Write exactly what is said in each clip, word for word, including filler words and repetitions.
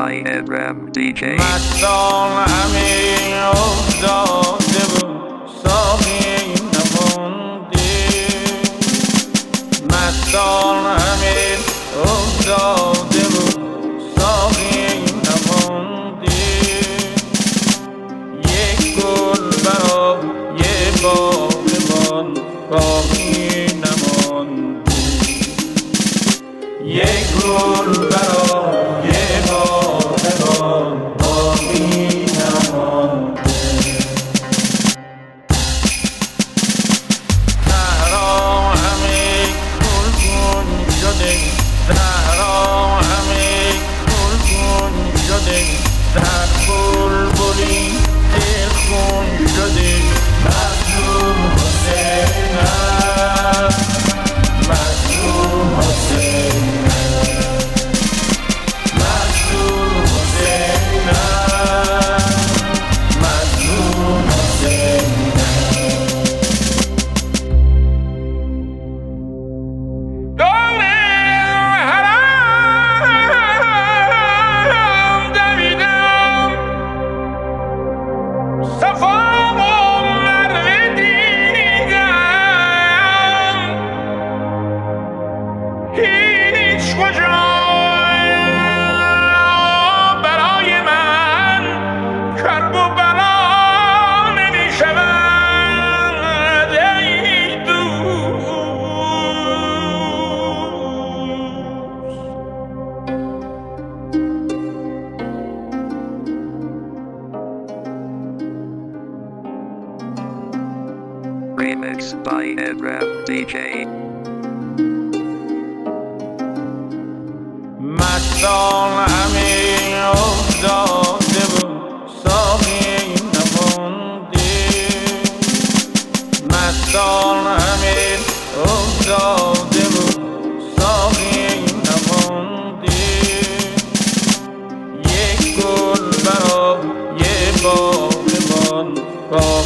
by Edram دی جی. مستان همه افتاده بود ساقی نمانده، مستان همه افتاده بود ساقی نمانده، یک گل برای باغبان باقی نمانده، یک گل برای باغبان باقی نمانده. صحرا همه گلگون شده، صحرا همه گلگون شده، در بلبلی دلخون شده، مظلوم حسین است، مظلوم حسین است، مظلوم حسین است، مظلوم حسین است. دم حرم دویدم، صفا هیچ کجا برای من کرب و بلا نمی شود ای دوست. Remix by Edram دی جی. مستان همه افتاده بود ساقی نمانده، مستان همه افتاده بود ساقی نمانده، یک گل برای باغبان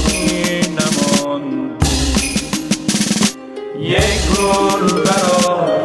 باقی نمانده، یک گل برای